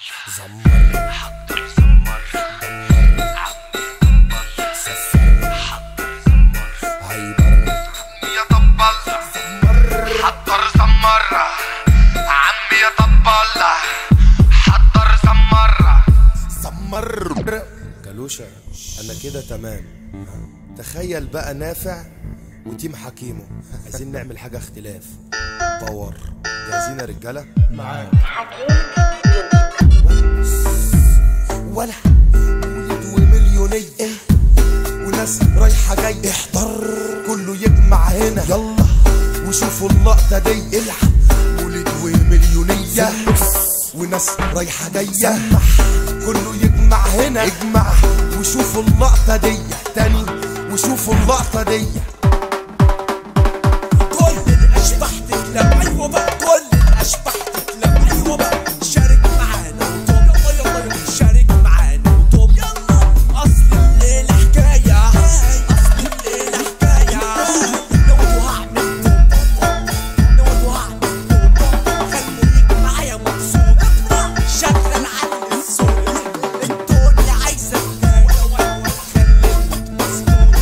زمر حضر زمر دمر عمي سفر حضر زمر هيبر عمي طبل زمر حضر زمر عمي طبل حضر زمر كالوشا انا كده تمام. تخيل بقى نافع وتيم حكيمه عايزين نعمل حاجة اختلاف باور. جاهزين يا رجالة؟ معاك ولا ولد ومليونية وناس رايحة جاية احضر كله يجمع هنا يلا وشوفوا اللقطة دي. العب ولد ومليونية وناس رايحة جاية كله يجمع هنا اجمع وشوفوا اللقطة دي تاني وشوفوا اللقطة دي. كل الاشباح تتلم ايوه بقى كل الاشباح تتلم ايوه بقى شارك معانا وطوب يلا يلا شارك معانا وطوب يلا. اصل الليله حكايه اصل الليله حكايه نود وهعمل طوب نود وهعمل طوب خليك معايا مبسوط شغل على الصوت الدنيا عايزه حكايه خليك مظبوط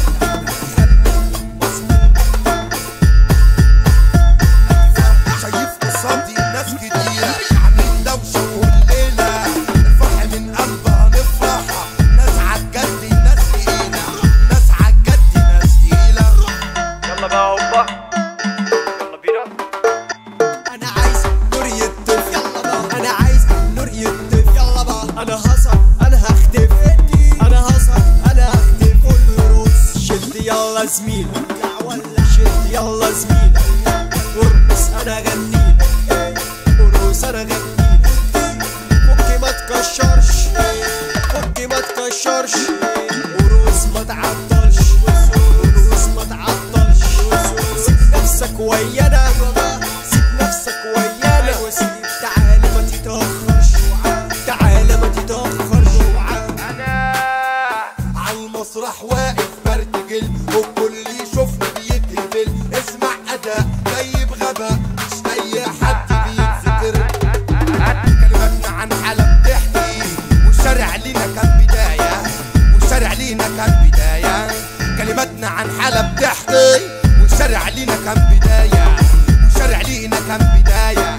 شايف قصادي ناس كتيرة عاملين دوشة كلنا الفرح من قلبها نفرح. ناس عالجد ناس تقيلة ناس عالجد ناس تقيلة. يلا بقى هوبا يلا بينا. انا عايز نور يطف يلا بقى انا عايز نور يطف يلا بقى انا هصل انا هختف انا هصل انا هختف كله يرقص شد يلا زميل شد يلا زميل ارقص انا غنيل ارقص انا غنيل فكي ما تكشرش فكي ما تكشرش ارقص ما تعطلش ارقص ما تعطلش سيب نفسك ويانا سيب نفسك ويانا تعالى ما تتأخرش تعالى ما تتأخرش. أنا عالمسرح واقف برتجل والكل يشوفني بيتهبل. اسمع أداء جايب غباء مش أي حد بيتذكر. كلماتنا عن حالة بتحكي والشارع لينا كان بداية والشارع لينا كان بداية. كلماتنا عن حالة بتحكي والشارع لينا كان بداية والشارع لينا كان بداية.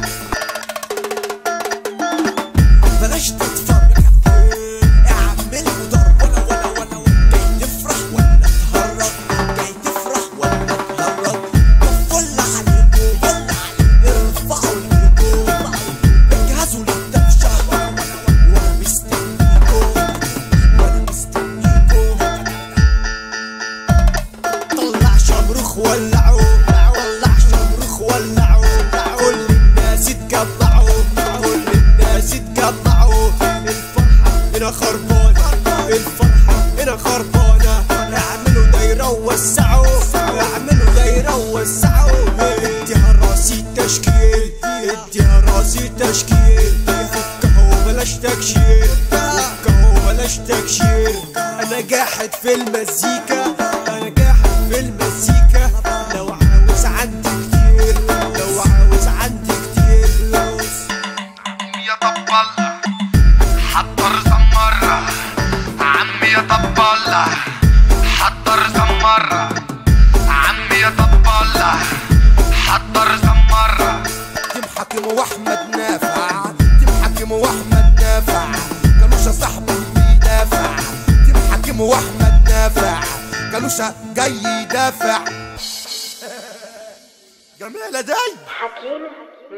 بلاش تتفرج اعمل ضرب ولا جاي تفرح ولا تهرب جاي تفرح ولا تهرب فل عليكم ارفعوا ايديكم اجهزوا للدفشه وانا مستنيكم وانا مستنيكم. طلع شمروخ ولعوه طلع شمروخ ولعوه كل الناس اتجمعوا كل الناس اتجمعوا. الفرحة هنا خربانة الفرحة هنا خربانة اعملوا دايرة ووسعوا اعملوا دايرة ووسعوا. اديها راسي تشكيل اديها راسي تشكيل فكها وبلاش تكشير فكها وبلاش تكشير. انا جاحد في المزيكا انا جاحد في المزيكا لو عاوز عندي كتير لو عاوز عندي كتير. يا طبل حضر زمر عمي طبل حضر زمر عمي طبل حضر زمر. تيم حكيم واحمد نافع تيم حكيم واحمد نافع كالوشا صاحبه بيدافع. تيم حكيم واحمد نافع كالوشا جاي يدافع. جميلة دي حكيم